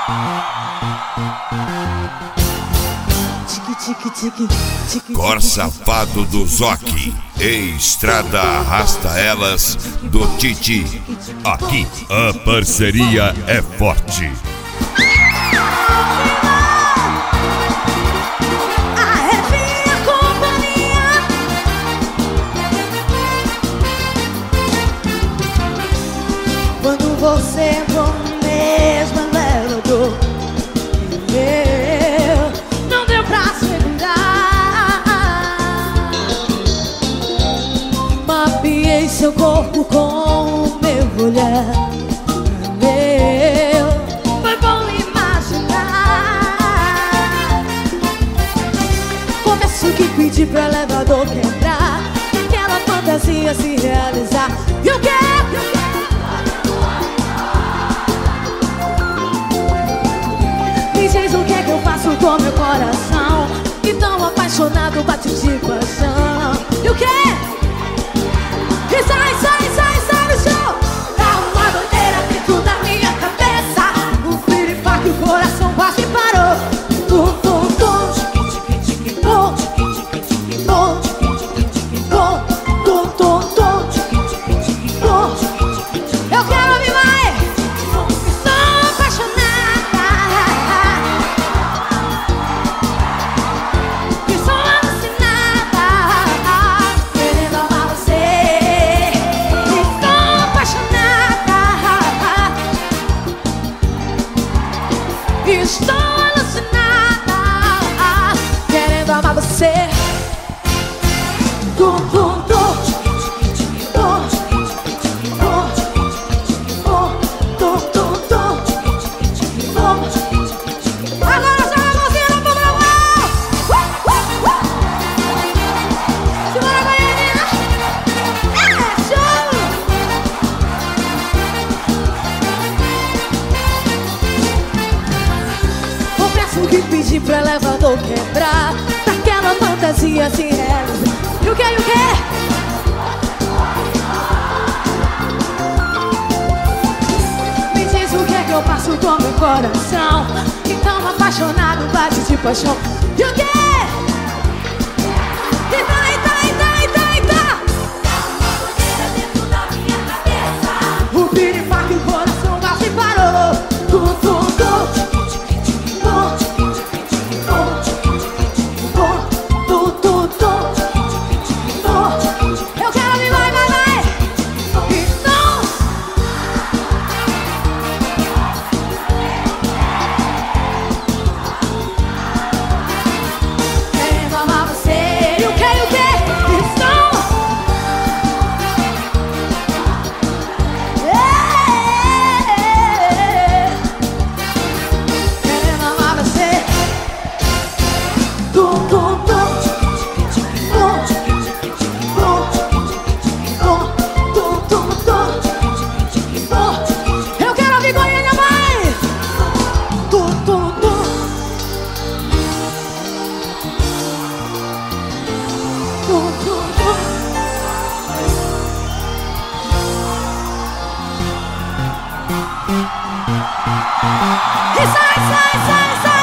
Cor Safado do Zoque e Estrada Arrasta Elas do Titi. Aqui a parceria é forte. Quando você entrou no mesmo elevador que eu, não deu pra segurar. Mapeei seu corpo com o meu olhar. Foi bom imaginar. Confesso que pedi pro elevador quebrar, aquela fantasia se realizar. E o que? Diz o que é que eu faço com meu coração, que tão apaixonado bate de paixão. E o que? E sai no chão. Dá uma doideira dentro da minha cabeça. O piripaque, o coração quase parou. Tum, tum, tum, tum, tum, tum, tum, tum. Eu quero ouvir mais. Estou apaixonada. Estou alucinada, querendo amar você. Tum, tum, tum, tum, tum, tum, tum, tum. Agora joga a mãozinha no meu mão. Segura a Goiânia. É show. Confesso que pedi pro elevador quebrar, daquela fantasia se realizar. E o que, e o que? Me diz o que é que eu faço com meu coração, que tão apaixonado bate de paixão. E o que? O piripaque, o coração quase parou. Tum, tum, tum. Eu quero ouvir mais, vai. Então, querendo amar você. E o que, Então, querendo amar você. Tum, tum, tum. Eu quero ouvir Goiânia mais. Tum, tum, tum. Tum, tum, tum. E sai.